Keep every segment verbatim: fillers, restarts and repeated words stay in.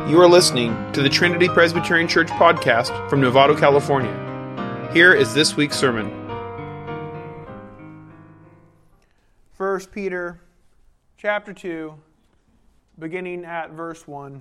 You are listening to the Trinity Presbyterian Church podcast from Novato, California. Here is this week's sermon. First Peter chapter two, beginning at verse one.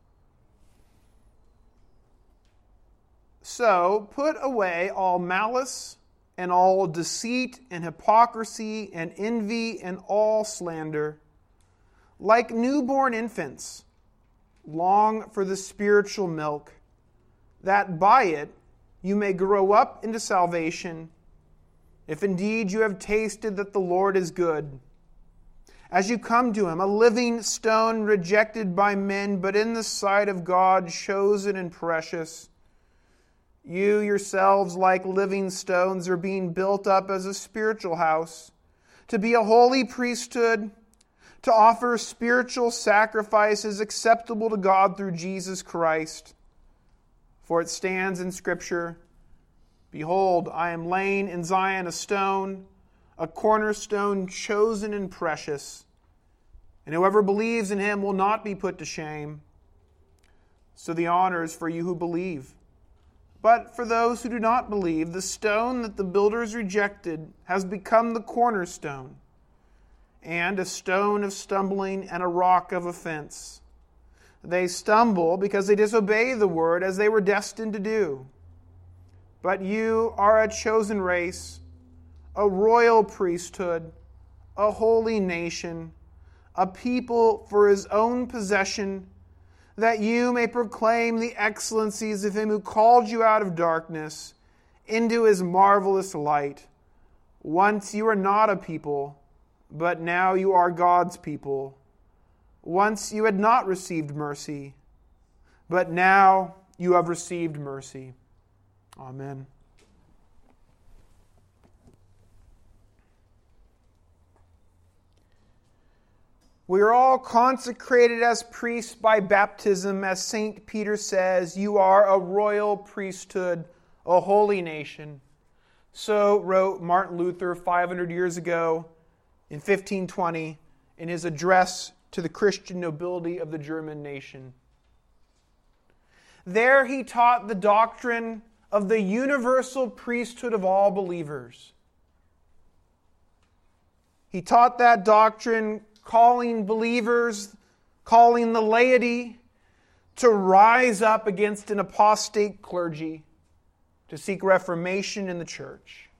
So put away all malice and all deceit and hypocrisy and envy and all slander. Like newborn infants, long for the spiritual milk, that by it you may grow up into salvation, if indeed you have tasted that the Lord is good. As you come to him, a living stone rejected by men, but in the sight of God chosen and precious, you yourselves, like living stones, are being built up as a spiritual house, to be a holy priesthood, to offer spiritual sacrifices acceptable to God through Jesus Christ. For it stands in Scripture, Behold, I am laying in Zion a stone, a cornerstone chosen and precious, and whoever believes in him will not be put to shame. So the honor is for you who believe. But for those who do not believe, the stone that the builders rejected has become the cornerstone, and a stone of stumbling and a rock of offense. They stumble because they disobey the word as they were destined to do. But you are a chosen race, a royal priesthood, a holy nation, a people for his own possession, that you may proclaim the excellencies of him who called you out of darkness into his marvelous light. Once you were not a people, but now you are God's people. Once you had not received mercy, but now you have received mercy. Amen. We are all consecrated as priests by baptism, as Saint Peter says, you are a royal priesthood, a holy nation. So wrote Martin Luther five hundred years ago in fifteen twenty in his address to the Christian nobility of the German nation. There he taught the doctrine of the universal priesthood of all believers. He taught that doctrine, calling believers, calling the laity to rise up against an apostate clergy, to seek reformation in the church.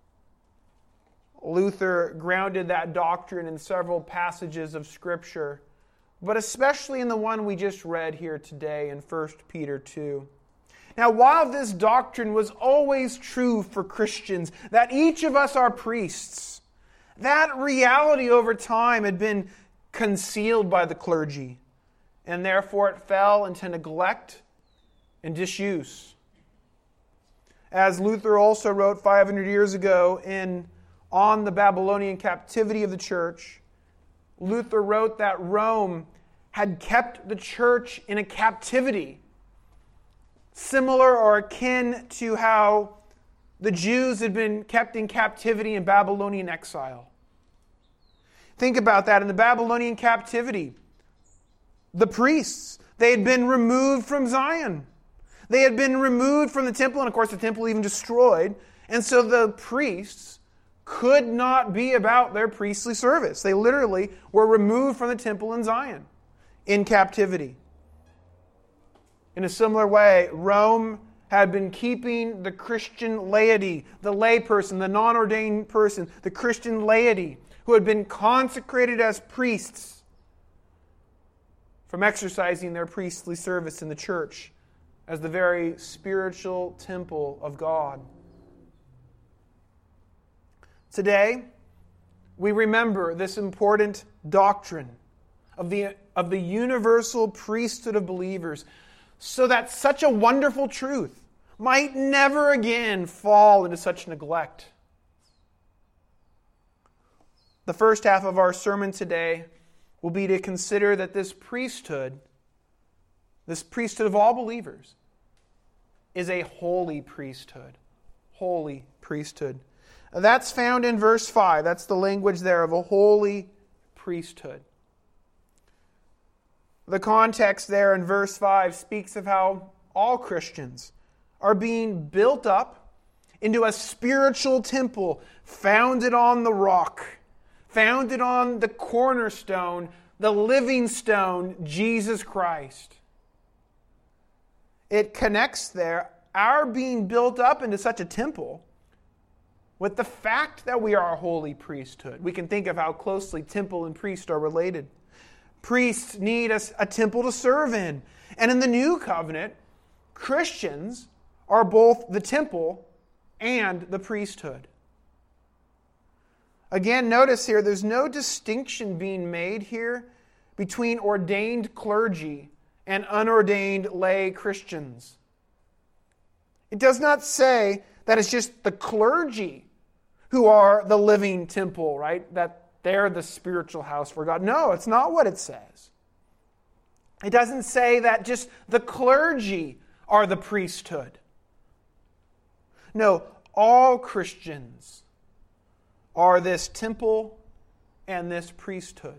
Luther grounded that doctrine in several passages of Scripture, but especially in the one we just read here today in First Peter two. Now, while this doctrine was always true for Christians, that each of us are priests, that reality over time had been concealed by the clergy, and therefore it fell into neglect and disuse. As Luther also wrote five hundred years ago in On the Babylonian Captivity of the Church, Luther wrote that Rome had kept the church in a captivity, similar or akin to how the Jews had been kept in captivity in Babylonian exile. Think about that. In the Babylonian captivity, the priests, they had been removed from Zion. They had been removed from the temple, and of course the temple even destroyed. And so the priests could not be about their priestly service. They literally were removed from the temple in Zion in captivity. In a similar way, Rome had been keeping the Christian laity, the lay person, the non-ordained person, the Christian laity, who had been consecrated as priests, from exercising their priestly service in the church as the very spiritual temple of God. Today, we remember this important doctrine of the, of the universal priesthood of believers, so that such a wonderful truth might never again fall into such neglect. The first half of our sermon today will be to consider that this priesthood, this priesthood of all believers, is a holy priesthood. Holy priesthood. That's found in verse five. That's the language there of a holy priesthood. The context there in verse five speaks of how all Christians are being built up into a spiritual temple founded on the rock, founded on the cornerstone, the living stone, Jesus Christ. It connects there, our being built up into such a temple, with the fact that we are a holy priesthood. We can think of how closely temple and priest are related. Priests need a, a temple to serve in. And in the new covenant, Christians are both the temple and the priesthood. Again, notice here, there's no distinction being made here between ordained clergy and unordained lay Christians. It does not say that it's just the clergy who are the living temple, right? That they're the spiritual house for God. No, it's not what it says. It doesn't say that just the clergy are the priesthood. No, all Christians are this temple and this priesthood.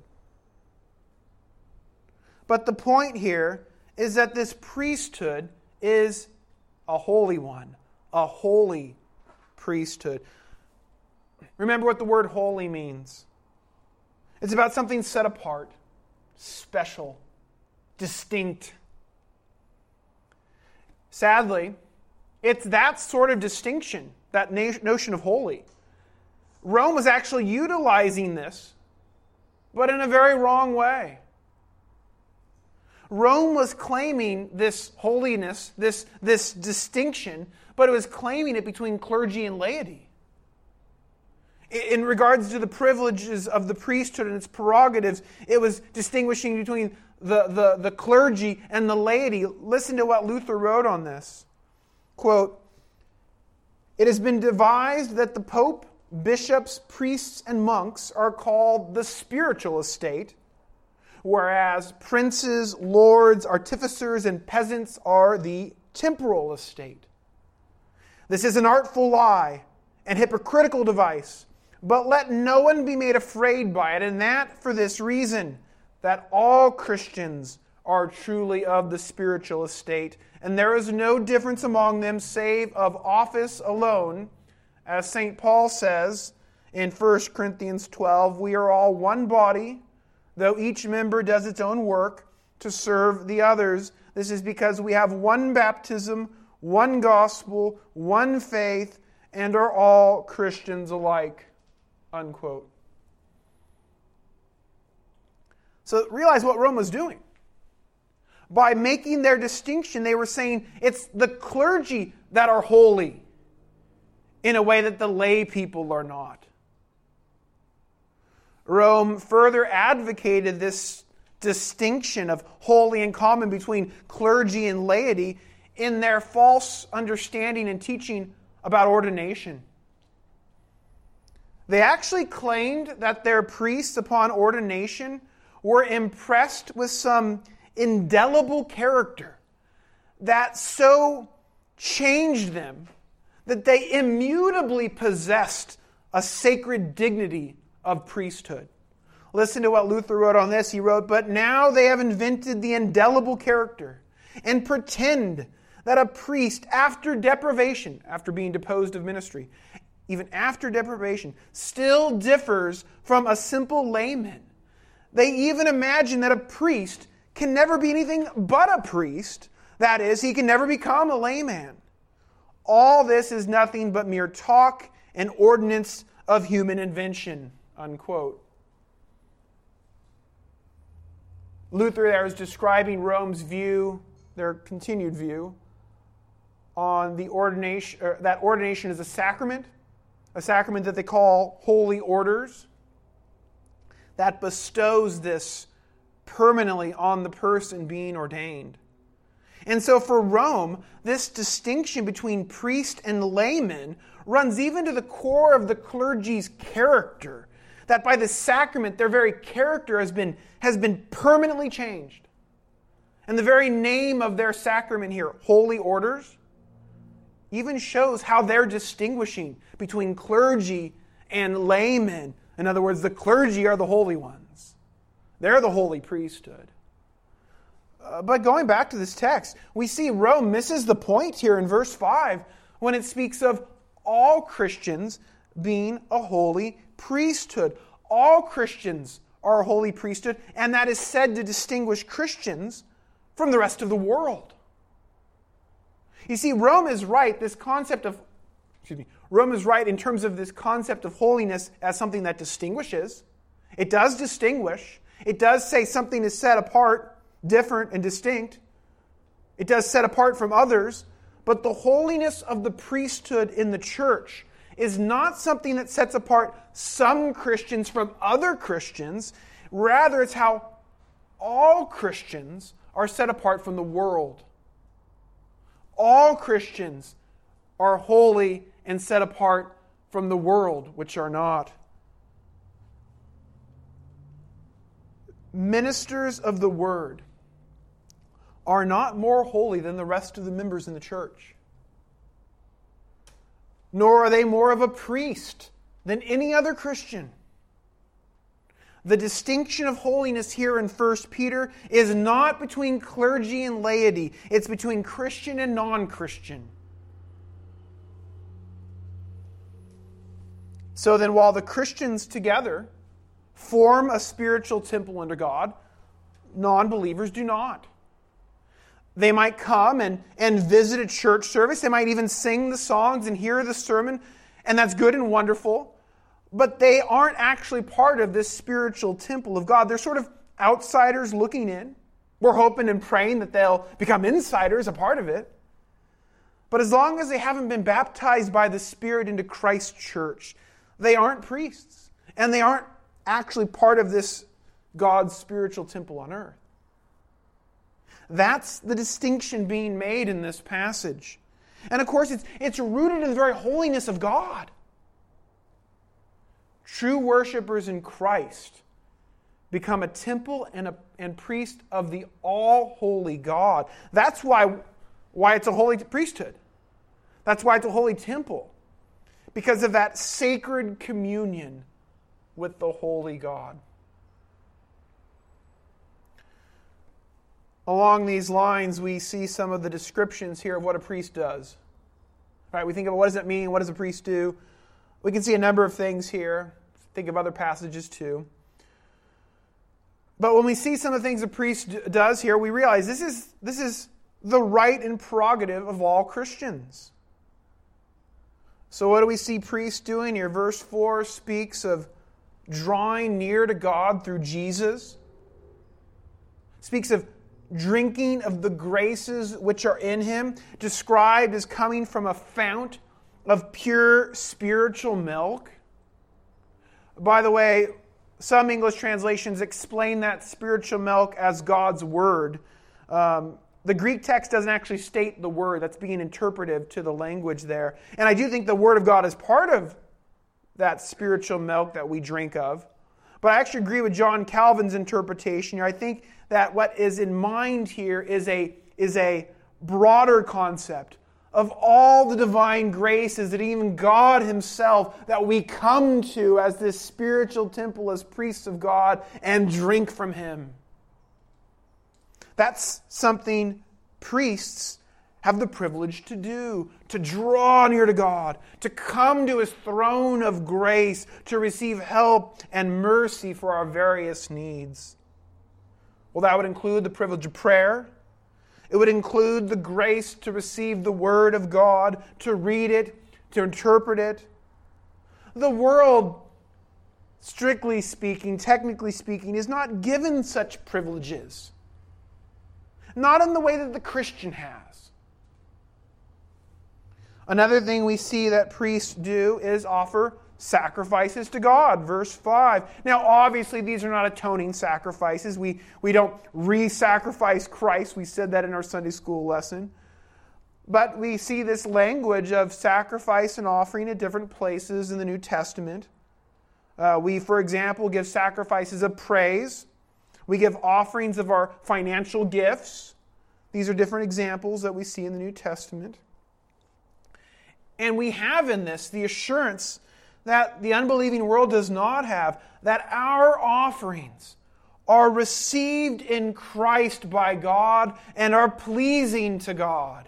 But the point here is that this priesthood is a holy one, a holy priesthood. Remember what the word holy means. It's about something set apart, special, distinct. Sadly, it's that sort of distinction, that notion of holy. Rome was actually utilizing this, but in a very wrong way. Rome was claiming this holiness, this, this distinction, but it was claiming it between clergy and laity. In regards to the privileges of the priesthood and its prerogatives, it was distinguishing between the, the, the clergy and the laity. Listen to what Luther wrote on this. Quote, "It has been devised that the Pope, bishops, priests, and monks are called the spiritual estate, whereas princes, lords, artificers, and peasants are the temporal estate. This is an artful lie and hypocritical device, but let no one be made afraid by it, and that for this reason, that all Christians are truly of the spiritual estate, and there is no difference among them save of office alone. As Saint Paul says in First Corinthians twelve, we are all one body, though each member does its own work to serve the others. This is because we have one baptism, one gospel, one faith, and are all Christians alike." Unquote. So realize what Rome was doing. By making their distinction, they were saying it's the clergy that are holy in a way that the lay people are not. Rome further advocated this distinction of holy and common between clergy and laity in their false understanding and teaching about ordination. They actually claimed that their priests upon ordination were impressed with some indelible character that so changed them that they immutably possessed a sacred dignity of priesthood. Listen to what Luther wrote on this. He wrote, "But now they have invented the indelible character and pretend that a priest after deprivation, after being deposed of ministry, even after deprivation, still differs from a simple layman. They even imagine that a priest can never be anything but a priest. That is, he can never become a layman. All this is nothing but mere talk and ordinance of human invention." Unquote. Luther there is describing Rome's view, their continued view, on the ordination, or that ordination is a sacrament, a sacrament that they call holy orders, that bestows this permanently on the person being ordained. And so for Rome, this distinction between priest and layman runs even to the core of the clergy's character, that by the sacrament their very character has been, has been permanently changed. And the very name of their sacrament here, holy orders, even shows how they're distinguishing between clergy and laymen. In other words, the clergy are the holy ones. They're the holy priesthood. Uh, but going back to this text, we see Rome misses the point here in verse five when it speaks of all Christians being a holy priesthood. All Christians are a holy priesthood, and that is said to distinguish Christians from the rest of the world. You see, Rome is right, this concept of, excuse me, Rome is right in terms of this concept of holiness as something that distinguishes. It does distinguish. It does say something is set apart, different and distinct. It does set apart from others. But the holiness of the priesthood in the church is not something that sets apart some Christians from other Christians. Rather, it's how all Christians are set apart from the world. All Christians are holy and set apart from the world, which are not. Ministers of the Word are not more holy than the rest of the members in the church. Nor are they more of a priest than any other Christian. The distinction of holiness here in First Peter is not between clergy and laity. It's between Christian and non-Christian. So then, while the Christians together form a spiritual temple unto God, non-believers do not. They might come and, and visit a church service. They might even sing the songs and hear the sermon, and that's good and wonderful. But they aren't actually part of this spiritual temple of God. They're sort of outsiders looking in. We're hoping and praying that they'll become insiders, a part of it. But as long as they haven't been baptized by the Spirit into Christ's church, they aren't priests. And they aren't actually part of this God's spiritual temple on earth. That's the distinction being made in this passage. And of course, it's, it's rooted in the very holiness of God. True worshipers in Christ become a temple and a and priest of the all-holy God. That's why, why it's a holy priesthood. That's why it's a holy temple. Because of that sacred communion with the holy God. Along these lines, we see some of the descriptions here of what a priest does. Right? We think of what does it mean? What does a priest do? We can see a number of things here. Think of other passages too. But when we see some of the things a priest does here, we realize this is, this is the right and prerogative of all Christians. So what do we see priests doing here? Verse four speaks of drawing near to God through Jesus. Speaks of drinking of the graces which are in Him, described as coming from a fount of pure spiritual milk. By the way, some English translations explain that spiritual milk as God's Word. Um, the Greek text doesn't actually state the word. That's being interpretive to the language there. And I do think the Word of God is part of that spiritual milk that we drink of. But I actually agree with John Calvin's interpretation here. I think that what is in mind here is a, is a broader concept of all the divine graces that even God Himself, that we come to as this spiritual temple, as priests of God, and drink from Him. That's something priests have the privilege to do, to draw near to God, to come to His throne of grace, to receive help and mercy for our various needs. Well, that would include the privilege of prayer. It would include the grace to receive the Word of God, to read it, to interpret it. The world, strictly speaking, technically speaking, is not given such privileges. Not in the way that the Christian has. Another thing we see that priests do is offer sacrifices to God. Verse five. Now, obviously, these are not atoning sacrifices. We, we don't re-sacrifice Christ. We said that in our Sunday school lesson. But we see this language of sacrifice and offering at different places in the New Testament. Uh, we, for example, give sacrifices of praise. We give offerings of our financial gifts. These are different examples that we see in the New Testament. And we have in this the assurance that the unbelieving world does not have, that our offerings are received in Christ by God and are pleasing to God.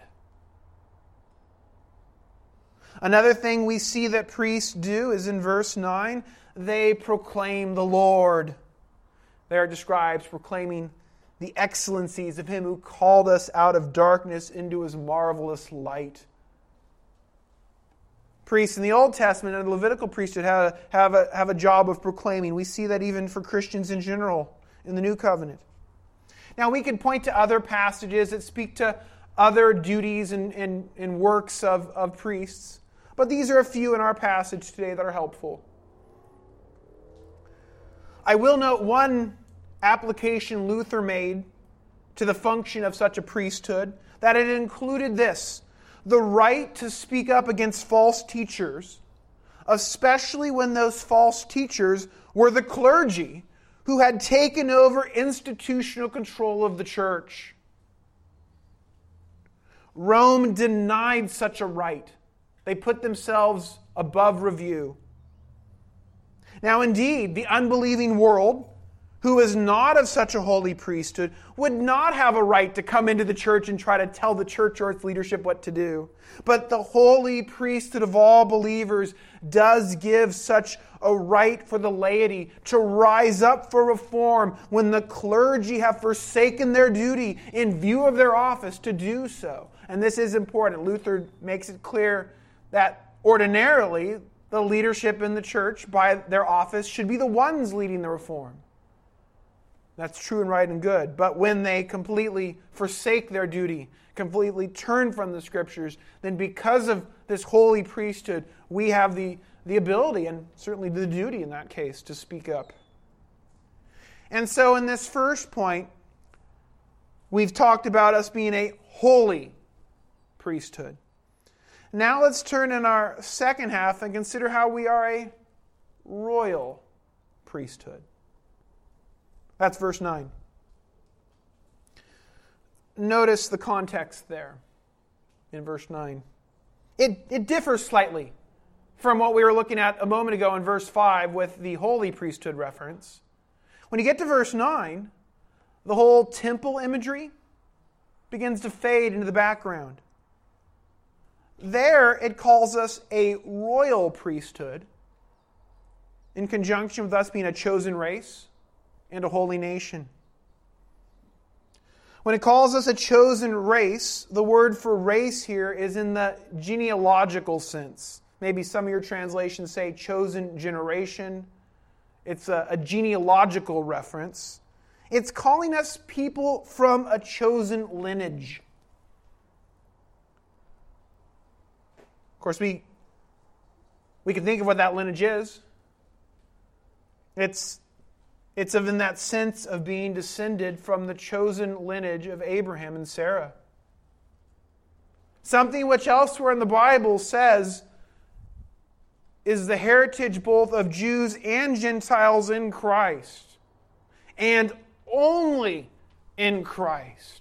Another thing we see that priests do is in verse nine, they proclaim the Lord. There it describes proclaiming the excellencies of Him who called us out of darkness into His marvelous light. Priests in the Old Testament and the Levitical priesthood have, have, a, have a job of proclaiming. We see that even for Christians in general in the New Covenant. Now we could point to other passages that speak to other duties and, and, and works of, of priests, but these are a few in our passage today that are helpful. I will note one application Luther made to the function of such a priesthood, that it included this: the right to speak up against false teachers, especially when those false teachers were the clergy who had taken over institutional control of the church. Rome denied such a right. They put themselves above review. Now, indeed, the unbelieving world, who is not of such a holy priesthood, would not have a right to come into the church and try to tell the church or its leadership what to do. But the holy priesthood of all believers does give such a right for the laity to rise up for reform when the clergy have forsaken their duty in view of their office to do so. And this is important. Luther makes it clear that ordinarily the leadership in the church by their office should be the ones leading the reform. That's true and right and good. But when they completely forsake their duty, completely turn from the Scriptures, then because of this holy priesthood, we have the, the ability and certainly the duty in that case to speak up. And so in this first point, we've talked about us being a holy priesthood. Now let's turn in our second half and consider how we are a royal priesthood. That's verse nine. Notice the context there in verse nine. It, it differs slightly from what we were looking at a moment ago in verse five with the holy priesthood reference. When you get to verse nine, the whole temple imagery begins to fade into the background. There it calls us a royal priesthood in conjunction with us being a chosen race and a holy nation. When it calls us a chosen race, the word for race here is in the genealogical sense. Maybe some of your translations say chosen generation. It's a, a genealogical reference. It's calling us people from a chosen lineage. Of course, we, we can think of what that lineage is. It's It's of in that sense of being descended from the chosen lineage of Abraham and Sarah. Something which elsewhere in the Bible says is the heritage both of Jews and Gentiles in Christ, and only in Christ.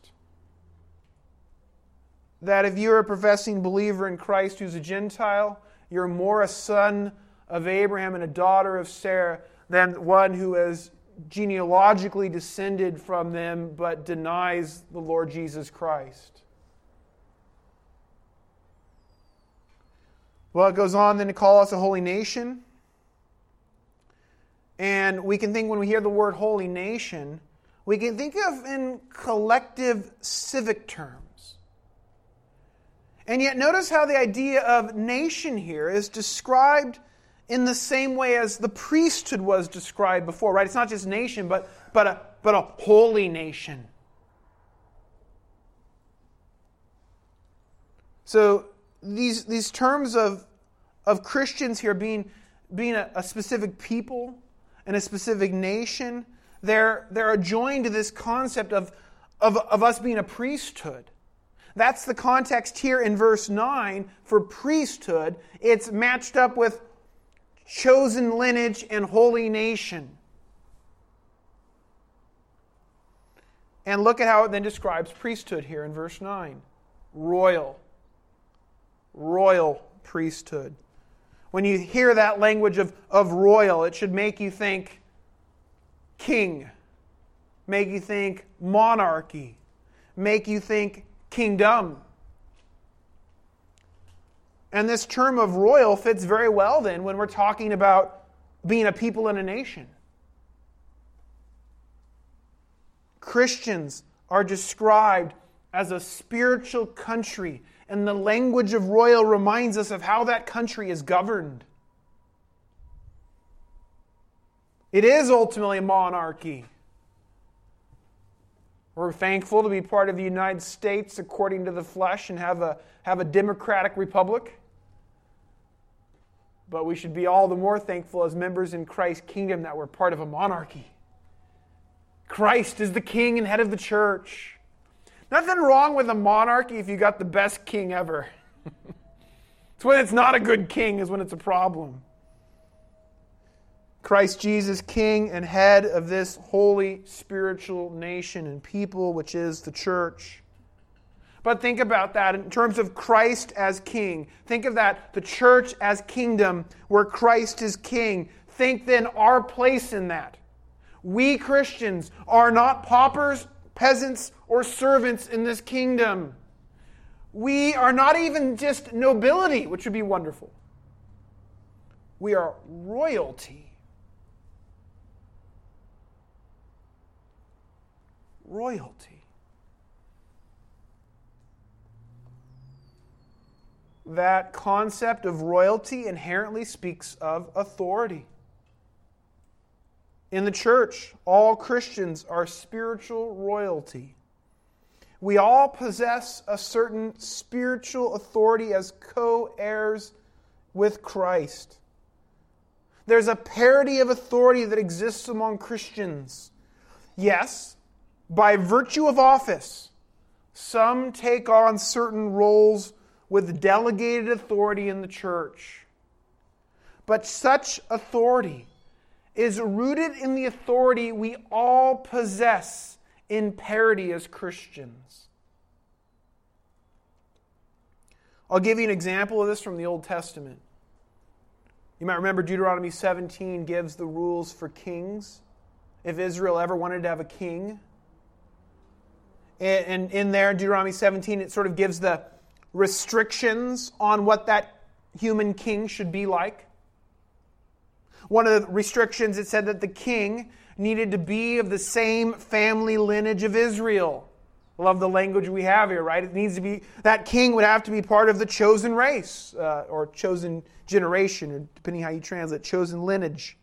That if you're a professing believer in Christ who's a Gentile, you're more a son of Abraham and a daughter of Sarah than one who is genealogically descended from them but denies the Lord Jesus Christ. Well, it goes on then to call us a holy nation. And we can think when we hear the word holy nation, we can think of in collective civic terms. And yet notice how the idea of nation here is described in the same way as the priesthood was described before, right? It's not just nation, but, but, a, but a holy nation. So these, these terms of, of Christians here being, being a, a specific people and a specific nation, they're, they're adjoined to this concept of, of, of us being a priesthood. That's the context here in verse nine for priesthood. It's matched up with chosen lineage and holy nation. And look at how it then describes priesthood here in verse nine. Royal. Royal priesthood. When you hear that language of, of royal, it should make you think king, make you think monarchy, make you think kingdom. And this term of royal fits very well then when we're talking about being a people and a nation. Christians are described as a spiritual country, and the language of royal reminds us of how that country is governed. It is ultimately a monarchy. We're thankful to be part of the United States according to the flesh and have a, have a democratic republic. But we should be all the more thankful as members in Christ's kingdom that we're part of a monarchy. Christ is the king and head of the church. Nothing wrong with a monarchy if you got the best king ever. It's when it's not a good king is when it's a problem. Christ Jesus, king and head of this holy spiritual nation and people, which is the church. But think about that in terms of Christ as king. Think of that, the church as kingdom, where Christ is king. Think then our place in that. We Christians are not paupers, peasants, or servants in this kingdom. We are not even just nobility, which would be wonderful. We are royalty. Royalty. That concept of royalty inherently speaks of authority. In the church, all Christians are spiritual royalty. We all possess a certain spiritual authority as co-heirs with Christ. There's a parity of authority that exists among Christians. Yes, by virtue of office, some take on certain roles with delegated authority in the church. But such authority is rooted in the authority we all possess in parity as Christians. I'll give you an example of this from the Old Testament. You might remember Deuteronomy seventeen gives the rules for kings. If Israel ever wanted to have a king. And in there, Deuteronomy seventeen, it sort of gives the restrictions on what that human king should be like. One of the restrictions, it said that the king needed to be of the same family lineage of Israel. I love the language we have here, right? It needs to be, that king would have to be part of the chosen race, uh, or chosen generation, or depending how you translate, chosen lineage.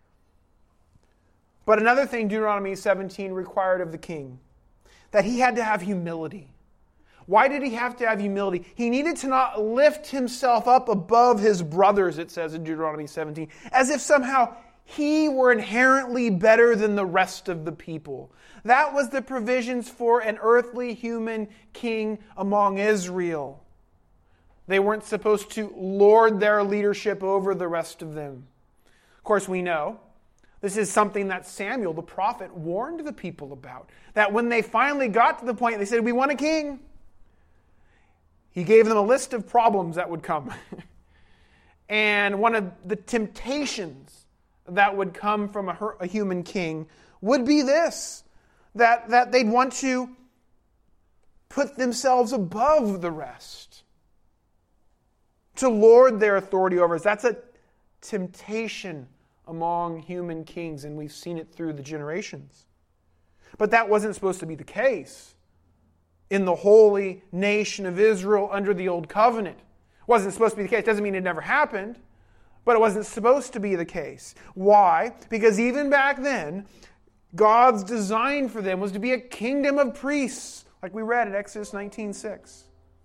But another thing Deuteronomy seventeen required of the king, that he had to have humility. Why did he have to have humility? He needed to not lift himself up above his brothers, it says in Deuteronomy seventeen, as if somehow he were inherently better than the rest of the people. That was the provisions for an earthly human king among Israel. They weren't supposed to lord their leadership over the rest of them. Of course, we know this is something that Samuel, the prophet, warned the people about. That when they finally got to the point, they said, we want a king. He gave them a list of problems that would come. And one of the temptations that would come from a, a human king would be this, that, that they'd want to put themselves above the rest, to lord their authority over us. That's a temptation among human kings, and we've seen it through the generations. But that wasn't supposed to be the case in the holy nation of Israel under the Old Covenant. It wasn't supposed to be the case. It doesn't mean it never happened, but it wasn't supposed to be the case. Why? Because even back then, God's design for them was to be a kingdom of priests, like we read in Exodus nineteen six.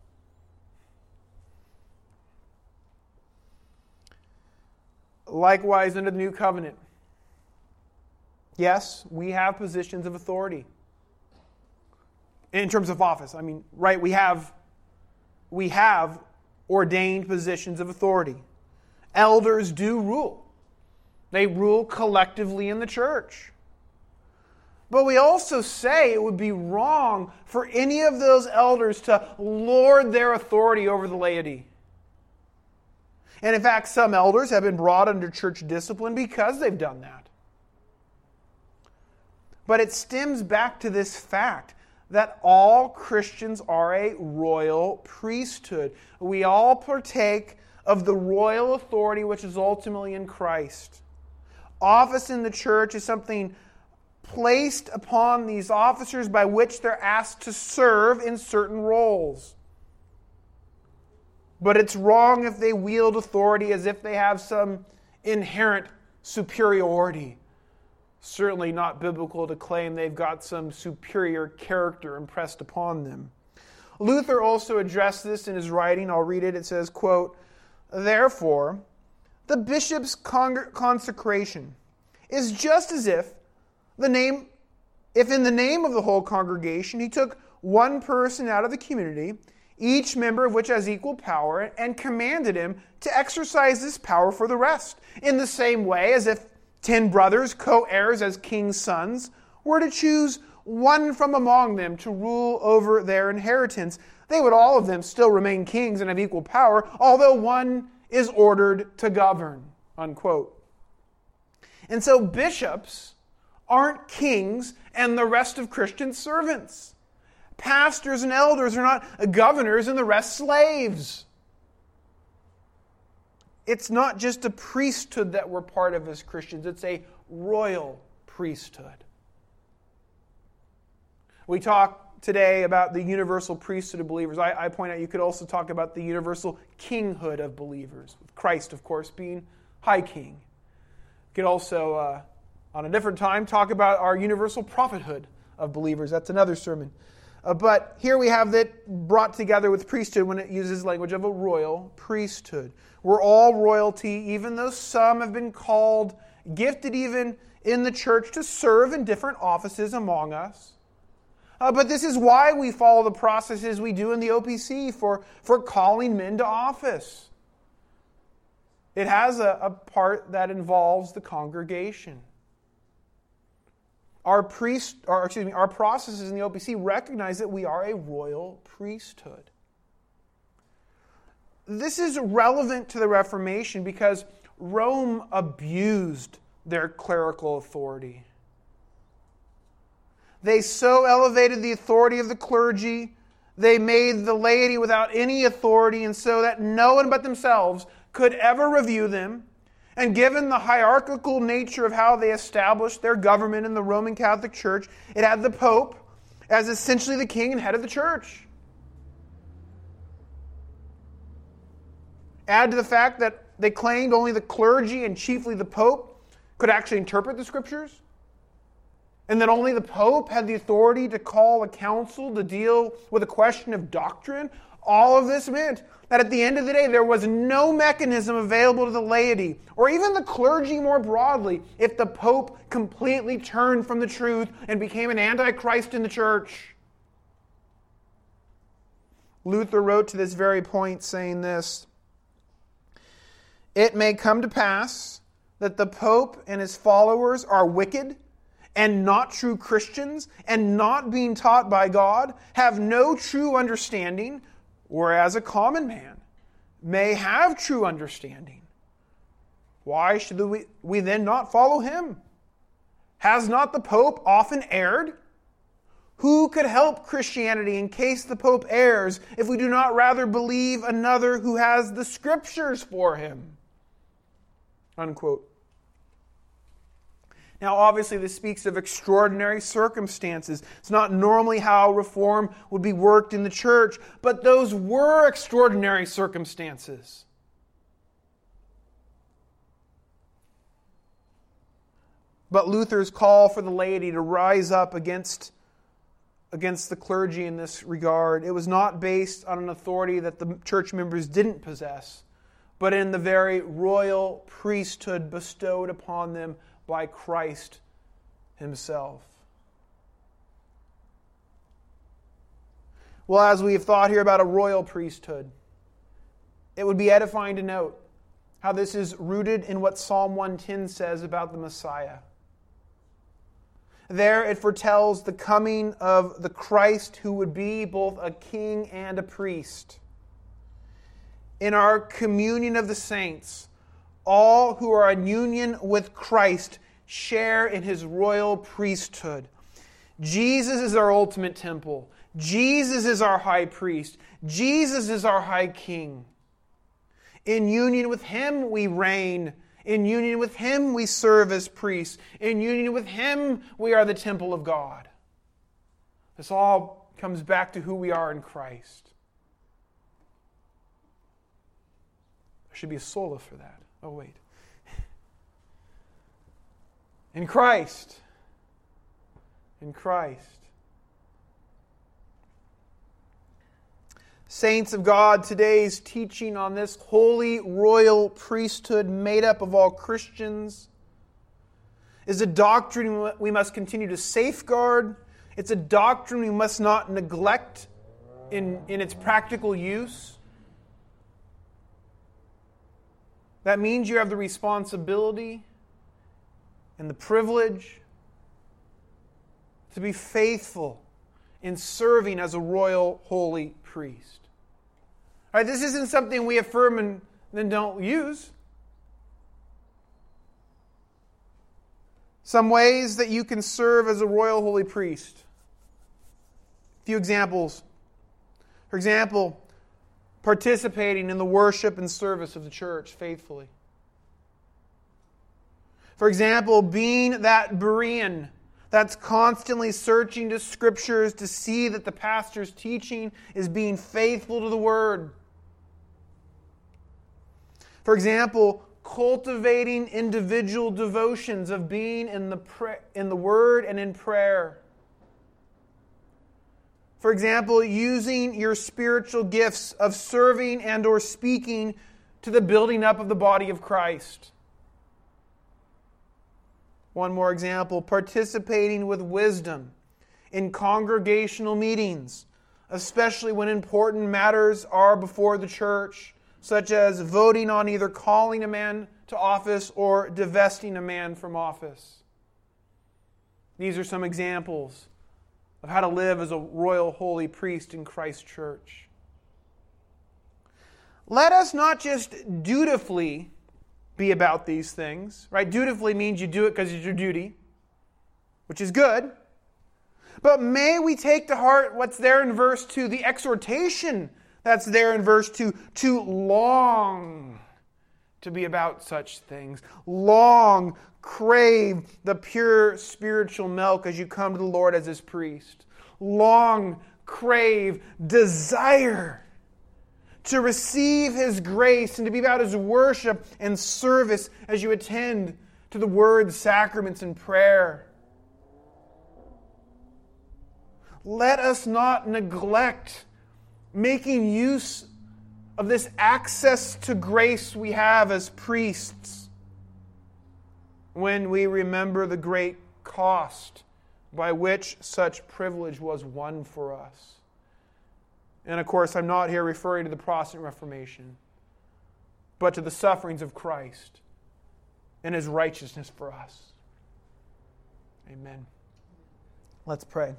Likewise, under the New Covenant, yes, we have positions of authority. In terms of office, I mean, right, we have, we have ordained positions of authority. Elders do rule. They rule collectively in the church. But we also say it would be wrong for any of those elders to lord their authority over the laity. And in fact, some elders have been brought under church discipline because they've done that. But it stems back to this fact that all Christians are a royal priesthood. We all partake of the royal authority which is ultimately in Christ. Office in the church is something placed upon these officers by which they're asked to serve in certain roles. But it's wrong if they wield authority as if they have some inherent superiority. Certainly not biblical to claim they've got some superior character impressed upon them. Luther also addressed this in his writing. I'll read it. It says, quote, "Therefore, the bishop's con- consecration is just as if the name, if in the name of the whole congregation he took one person out of the community, each member of which has equal power, and commanded him to exercise this power for the rest, in the same way as if ten brothers, co-heirs as king's sons, were to choose one from among them to rule over their inheritance. They would all of them still remain kings and have equal power, although one is ordered to govern." Unquote. And so bishops aren't kings and the rest of Christian servants. Pastors and elders are not governors and the rest slaves. It's not just a priesthood that we're part of as Christians. It's a royal priesthood. We talk today about the universal priesthood of believers. I, I point out you could also talk about the universal kinghood of believers, with Christ, of course, being high king. You could also, uh, on a different time, talk about our universal prophethood of believers. That's another sermon. Uh, but here we have that brought together with priesthood when it uses language of a royal priesthood. We're all royalty, even though some have been called, gifted even in the church to serve in different offices among us. Uh, but this is why we follow the processes we do in the O P C for, for calling men to office. It has a, a part that involves the congregation. Our priest, or excuse me, our processes in the O P C recognize that we are a royal priesthood. This is relevant to the Reformation because Rome abused their clerical authority. They so elevated the authority of the clergy, they made the laity without any authority, and so that no one but themselves could ever review them. And given the hierarchical nature of how they established their government in the Roman Catholic Church, it had the Pope as essentially the king and head of the church. Add to the fact that they claimed only the clergy and chiefly the Pope could actually interpret the Scriptures, and that only the Pope had the authority to call a council to deal with a question of doctrine. All of this meant that at the end of the day, there was no mechanism available to the laity, or even the clergy more broadly, if the Pope completely turned from the truth and became an antichrist in the church. Luther wrote to this very point, saying this, "It may come to pass that the Pope and his followers are wicked and not true Christians, and not being taught by God, have no true understanding, whereas a common man may have true understanding. Why should we, we then not follow him? Has not the Pope often erred? Who could help Christianity in case the Pope errs if we do not rather believe another who has the Scriptures for him?" Unquote. Now, obviously, this speaks of extraordinary circumstances. It's not normally how reform would be worked in the church, but those were extraordinary circumstances. But Luther's call for the laity to rise up against, against the clergy in this regard, it was not based on an authority that the church members didn't possess, but in the very royal priesthood bestowed upon them by Christ himself. Well, as we have thought here about a royal priesthood, it would be edifying to note how this is rooted in what Psalm one ten says about the Messiah. There it foretells the coming of the Christ who would be both a king and a priest. In our communion of the saints, all who are in union with Christ share in his royal priesthood. Jesus is our ultimate temple. Jesus is our high priest. Jesus is our high king. In union with Him we reign. In union with Him we serve as priests. In union with Him we are the temple of God. This all comes back to who we are in Christ. There should be a sola for that. Oh, wait. In Christ. In Christ. Saints of God, today's teaching on this holy royal priesthood made up of all Christians is a doctrine we must continue to safeguard. It's a doctrine we must not neglect in, in its practical use. That means you have the responsibility and the privilege to be faithful in serving as a royal holy priest. All right, this isn't something we affirm and then don't use. Some ways that you can serve as a royal holy priest. A few examples. For example, participating in the worship and service of the church faithfully. For example, being that Berean that's constantly searching the Scriptures to see that the pastor's teaching is being faithful to the Word. For example, cultivating individual devotions of being in the pra- in the Word and in prayer. For example, using your spiritual gifts of serving and or speaking to the building up of the body of Christ. One more example, participating with wisdom in congregational meetings, especially when important matters are before the church, such as voting on either calling a man to office or divesting a man from office. These are some examples of how to live as a royal holy priest in Christ's church. Let us not just dutifully be about these things, right? Dutifully means you do it because it's your duty, which is good. But may we take to heart what's there in verse two, the exhortation that's there in verse two, to long to be about such things. Long, crave the pure spiritual milk as you come to the Lord as His priest. Long, crave, desire to receive His grace and to be about His worship and service as you attend to the Word, sacraments, and prayer. Let us not neglect making use of this access to grace we have as priests when we remember the great cost by which such privilege was won for us. And of course, I'm not here referring to the Protestant Reformation, but to the sufferings of Christ and His righteousness for us. Amen. Let's pray.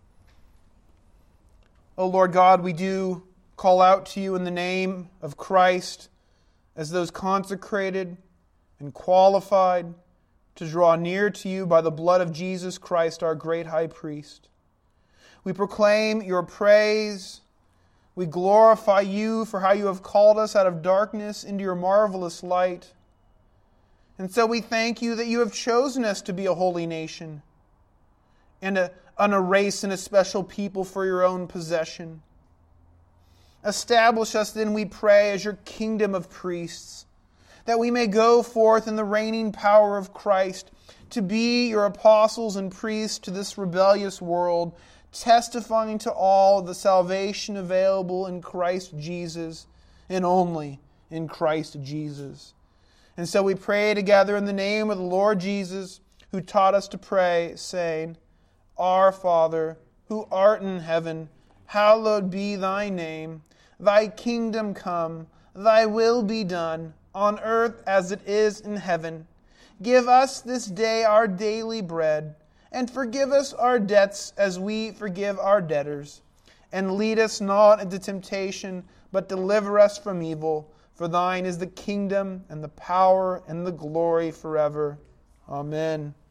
O Lord God, we do call out to You in the name of Christ as those consecrated and qualified to draw near to You by the blood of Jesus Christ, our great high priest. We proclaim Your praise. We glorify You for how You have called us out of darkness into Your marvelous light. And so we thank You that You have chosen us to be a holy nation and a, and a race and a special people for Your own possession. Establish us then, we pray, as Your kingdom of priests, that we may go forth in the reigning power of Christ to be Your apostles and priests to this rebellious world, testifying to all the salvation available in Christ Jesus and only in Christ Jesus. And so we pray together in the name of the Lord Jesus, who taught us to pray, saying, Our Father, who art in heaven, hallowed be Thy name. Thy kingdom come, Thy will be done, on earth as it is in heaven. Give us this day our daily bread, and forgive us our debts as we forgive our debtors. And lead us not into temptation, but deliver us from evil. For Thine is the kingdom, and the power, and the glory forever. Amen.